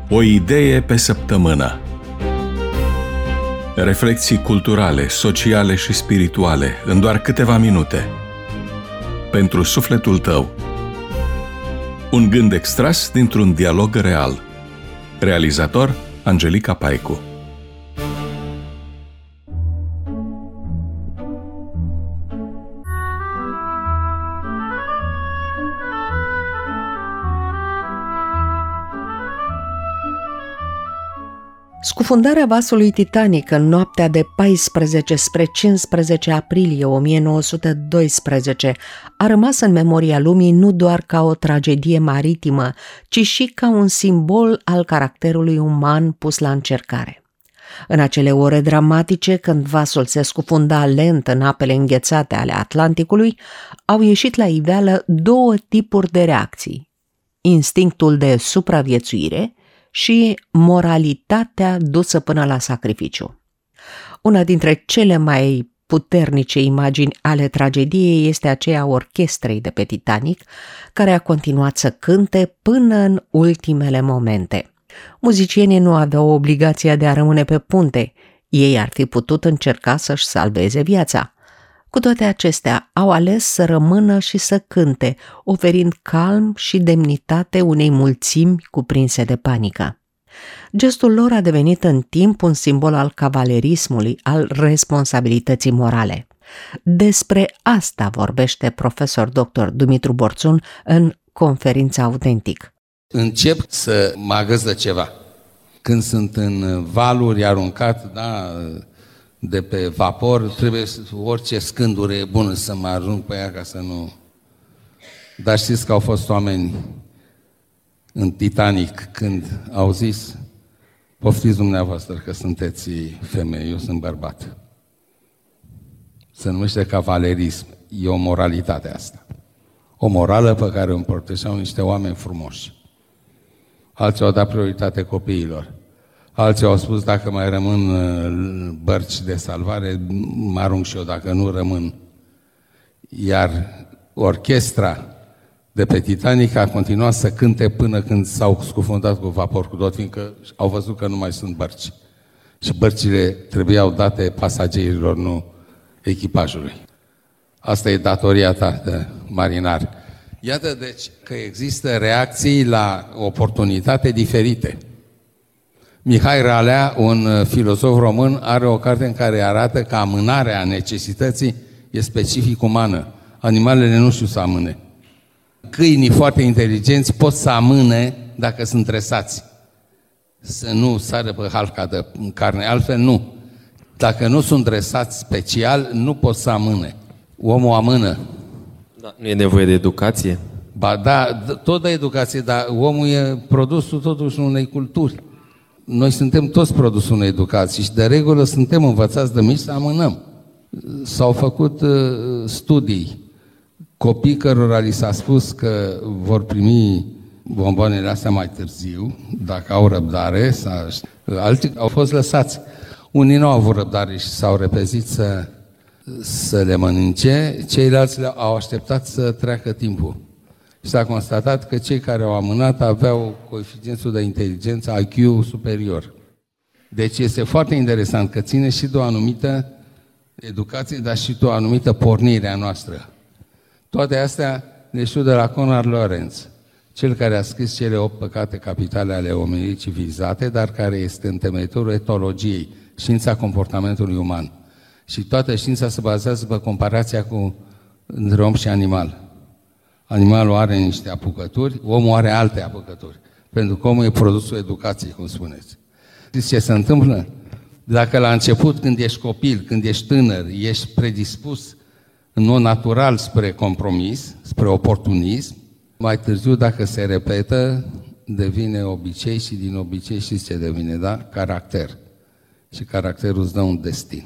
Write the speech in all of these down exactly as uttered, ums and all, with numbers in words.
O idee pe săptămână. Reflexii culturale, sociale și spirituale în doar câteva minute. Pentru sufletul tău. Un gând extras dintr-un dialog real. Realizator Angelica Paicu. Scufundarea vasului Titanic în noaptea de paisprezece spre cincisprezece aprilie o mie nouă sute doisprezece a rămas în memoria lumii nu doar ca o tragedie maritimă, ci și ca un simbol al caracterului uman pus la încercare. În acele ore dramatice, când vasul se scufunda lent în apele înghețate ale Atlanticului, au ieșit la iveală două tipuri de reacții: instinctul de supraviețuire și moralitatea dusă până la sacrificiu. Una dintre cele mai puternice imagini ale tragediei este aceea a orchestrei de pe Titanic, care a continuat să cânte până în ultimele momente. Muzicienii nu aveau obligația de a rămâne pe punte, ei ar fi putut încerca să-și salveze viața. Cu toate acestea, au ales să rămână și să cânte, oferind calm și demnitate unei mulțimi cuprinse de panică. Gestul lor a devenit în timp un simbol al cavalerismului, al responsabilității morale. Despre asta vorbește profesor doctor Dumitru Borțun în conferința Autentic. Încep să mă agăț de ceva. Când sunt în valuri aruncat, da, de pe vapor, trebuie orice scândură e bună să mă arunc pe ea ca să nu... Dar știți că au fost oameni în Titanic când au zis: poftiți dumneavoastră că sunteți femei, eu sunt bărbat. Se numește cavalerism. E o moralitate asta. O morală pe care o împărtășeau niște oameni frumoși. Alții au dat prioritate copiilor. Alții au spus: dacă mai rămân bărci de salvare, mă arunc și eu, dacă nu rămân. Iar orchestra de pe Titanic a continuat să cânte până când s-au scufundat cu vapor cu tot, fiindcă au văzut că nu mai sunt bărci. Și bărcile trebuiau date pasagerilor, nu echipajului. Asta e datoria ta de marinar. Iată deci că există reacții la oportunitate diferite. Mihai Ralea, un filozof român, are o carte în care arată că amânarea necesității e specific umană. Animalele nu știu să amâne. Câinii foarte inteligenți pot să amâne dacă sunt stresați. Să nu sară pe halca de carne, altfel nu. Dacă nu sunt dresați special, nu pot să amâne. Omul amână. Da, nu e nevoie de educație? Ba da, tot de educație, dar omul e produsul totuși unei culturi. Noi suntem toți produsul unei educații și de regulă suntem învățați de mici să amânăm. S-au făcut uh, studii. Copii cărora li s-a spus că vor primi bomboanele astea mai târziu, dacă au răbdare, sau... alții au fost lăsați. Unii nu au avut răbdare și s-au repezit să, să le mănânce, ceilalți au așteptat să treacă timpul. Și s-a constatat că cei care au amânat aveau coeficientul de inteligență I Q superior. Deci este foarte interesant că ține și de o anumită educație, dar și de o anumită pornire a noastră. Toate astea le știu de la Conrad Lorenz, cel care a scris cele opt păcate capitale ale omenirii civilizate, dar care este întemeitorul etologiei, știința comportamentului uman. Și toată știința se bazează pe comparația cu între om și animal. Animalul are niște apucături, omul are alte apucături. Pentru că omul e produsul educației, cum spuneți. Știți ce se întâmplă? Dacă la început, când ești copil, când ești tânăr, ești predispus în mod natural spre compromis, spre oportunism, mai târziu, dacă se repetă, devine obicei și din obicei știți ce devine, da? Caracter. Și caracterul îți dă un destin.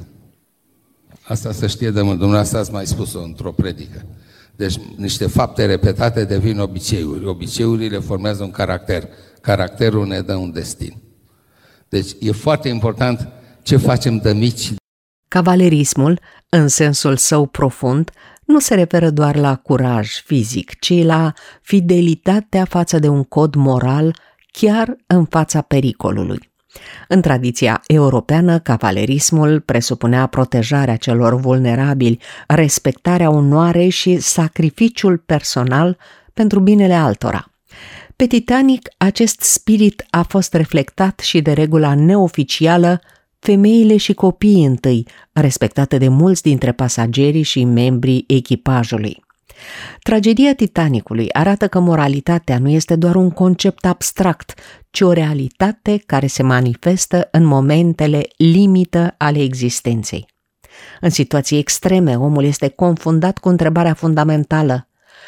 Asta se știe de mult. Dumneavoastră ați mai spus-o într-o predică. Deci niște fapte repetate devin obiceiuri. Obiceiurile formează un caracter. Caracterul ne dă un destin. Deci e foarte important ce facem de mici. Cavalerismul, în sensul său profund, nu se referă doar la curaj fizic, ci la fidelitatea față de un cod moral chiar în fața pericolului. În tradiția europeană, cavalerismul presupunea protejarea celor vulnerabili, respectarea onoarei și sacrificiul personal pentru binele altora. Pe Titanic, acest spirit a fost reflectat și de regula neoficială femeile și copiii întâi, respectate de mulți dintre pasagerii și membrii echipajului. Tragedia Titanicului arată că moralitatea nu este doar un concept abstract, ci o realitate care se manifestă în momentele limită ale existenței. În situații extreme, omul este confundat cu întrebarea fundamentală: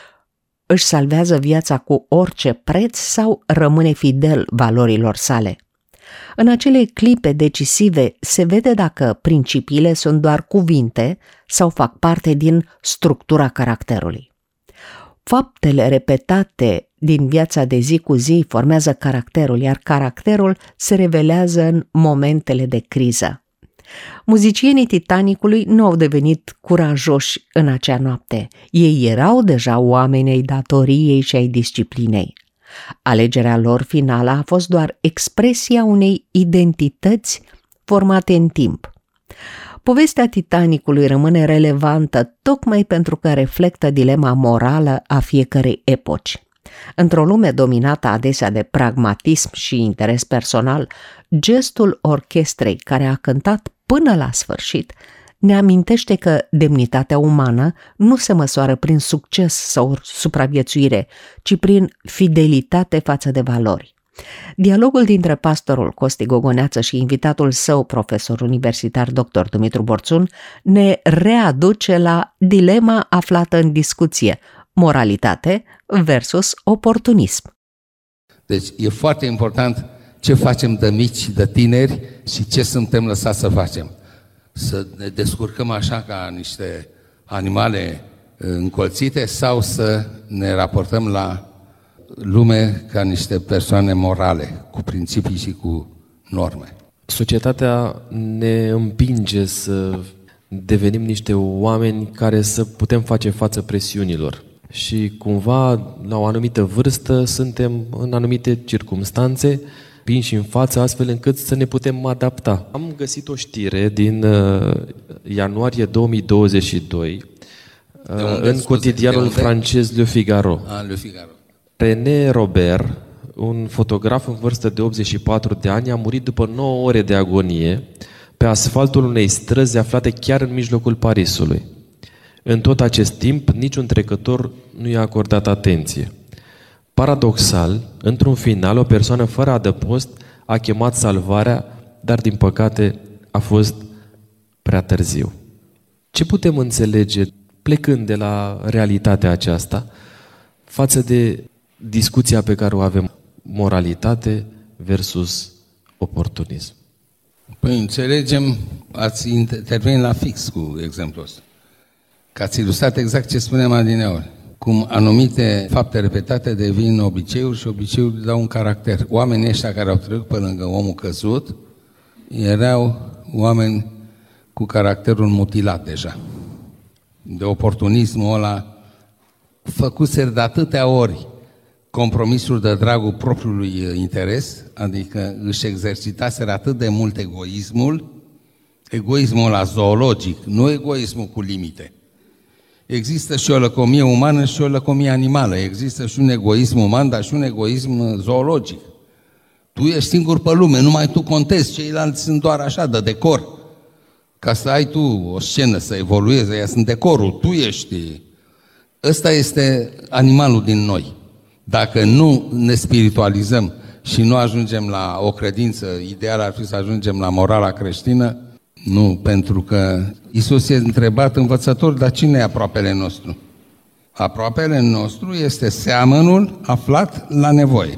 își salvează viața cu orice preț sau rămâne fidel valorilor sale? În acele clipe decisive se vede dacă principiile sunt doar cuvinte sau fac parte din structura caracterului. Faptele repetate din viața de zi cu zi formează caracterul, iar caracterul se revelează în momentele de criză. Muzicienii Titanicului nu au devenit curajoși în acea noapte. Ei erau deja oameni ai datoriei și ai disciplinei. Alegerea lor finală a fost doar expresia unei identități formate în timp. Povestea Titanicului rămâne relevantă tocmai pentru că reflectă dilema morală a fiecărei epoci. Într-o lume dominată adesea de pragmatism și interes personal, gestul orchestrei care a cântat până la sfârșit ne amintește că demnitatea umană nu se măsoară prin succes sau supraviețuire, ci prin fidelitate față de valori. Dialogul dintre pastorul Costi Gogoneață și invitatul său, profesor universitar doctor Dumitru Borțun, ne readuce la dilema aflată în discuție: moralitate versus oportunism. Deci e foarte important ce facem de mici și de tineri și ce suntem lăsați să facem. Să ne descurcăm așa ca niște animale încolțite sau să ne raportăm la lume ca niște persoane morale, cu principii și cu norme. Societatea ne împinge să devenim niște oameni care să putem face față presiunilor. Și cumva, la o anumită vârstă, suntem în anumite circumstanțe pinși în față, astfel încât să ne putem adapta. Am găsit o știre din uh, ianuarie două mii douăzeci și doi uh, în cotidianul francez Le Figaro. Ah, Le Figaro. René Robert, un fotograf în vârstă de optzeci și patru de ani, a murit după nouă ore de agonie pe asfaltul unei străzi aflate chiar în mijlocul Parisului. În tot acest timp, niciun trecător nu i-a acordat atenție. Paradoxal, într-un final, o persoană fără adăpost a chemat salvarea, dar din păcate a fost prea târziu. Ce putem înțelege, plecând de la realitatea aceasta, față de discuția pe care o avem, moralitate versus oportunism? Păi înțelegem, ați intervenit la fix cu exemplul ăsta. Că ați ilustrat exact ce spuneam adineori. Cum anumite fapte repetate devin obiceiuri și obiceiuri dau un caracter. Oamenii ăștia care au trecut pe lângă omul căzut erau oameni cu caracterul mutilat deja. De oportunismul ăla făcuseră de atâtea ori compromisuri de dragul propriului interes, adică își exercitaseră atât de mult egoismul, egoismul ăla zoologic, nu egoismul cu limite. Există și o lăcomie umană și o lăcomie animală. Există și un egoism uman, dar și un egoism zoologic. Tu ești singur pe lume, numai tu contezi, ceilalți sunt doar așa, de decor. Ca să ai tu o scenă, să evolueze, ea sunt decorul, tu ești. Ăsta este animalul din noi. Dacă nu ne spiritualizăm și nu ajungem la o credință, ideal ar fi să ajungem la morala creștină, nu, pentru că Iisus e întrebat învățător, dar cine e aproapele nostru? Aproapele nostru este seamănul aflat la nevoie.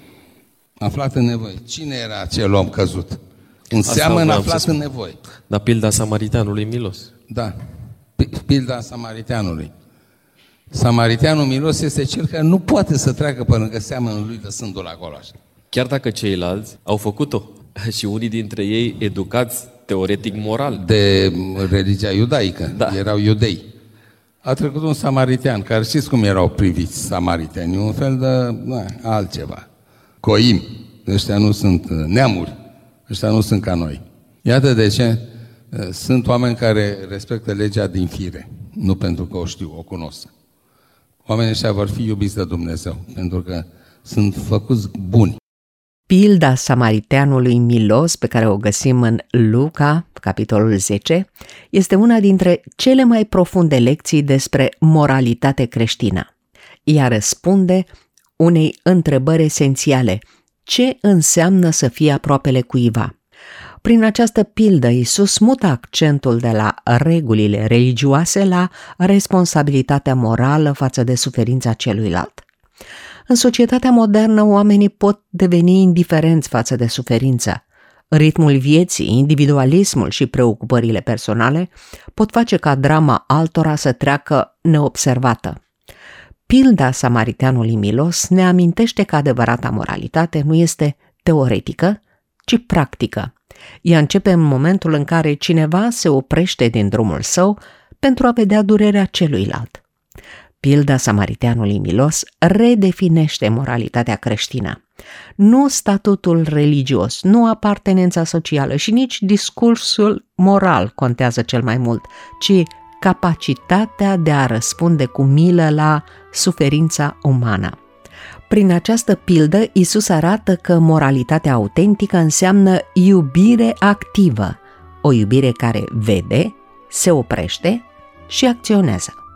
Aflat în nevoie. Cine era acel om căzut? Un seamăn aflat în nevoie. La pilda samariteanului milos. Da, pilda samariteanului. Samariteanul milos este cel care nu poate să treacă pe lângă seamănul lui lăsându-l acolo așa. Chiar dacă ceilalți au făcut-o și unii dintre ei educați teoretic moral. De religia iudaică, da. Erau iudei. A trecut un samaritean, care știți cum erau priviți samariteanii, un fel de na, altceva. Coim. ăștia nu sunt neamuri, ăștia nu sunt ca noi. Iată de ce sunt oameni care respectă legea din fire, nu pentru că o știu, o cunosc. Oamenii ăștia vor fi iubiți de Dumnezeu, pentru că sunt făcuți buni. Pilda samariteanului milos, pe care o găsim în Luca, capitolul zece, este una dintre cele mai profunde lecții despre moralitate creștină. Ea răspunde unei întrebări esențiale: ce înseamnă să fii aproapele cuiva? Prin această pildă, Iisus mută accentul de la regulile religioase la responsabilitatea morală față de suferința celuilalt. În societatea modernă, oamenii pot deveni indiferenți față de suferință. Ritmul vieții, individualismul și preocupările personale pot face ca drama altora să treacă neobservată. Pilda samariteanului milos ne amintește că adevărata moralitate nu este teoretică, ci practică. Ea începe în momentul în care cineva se oprește din drumul său pentru a vedea durerea celuilalt. Pilda samariteanului milos redefinește moralitatea creștină. Nu statutul religios, nu apartenența socială și nici discursul moral contează cel mai mult, ci capacitatea de a răspunde cu milă la suferința umană. Prin această pildă, Iisus arată că moralitatea autentică înseamnă iubire activă, o iubire care vede, se oprește și acționează.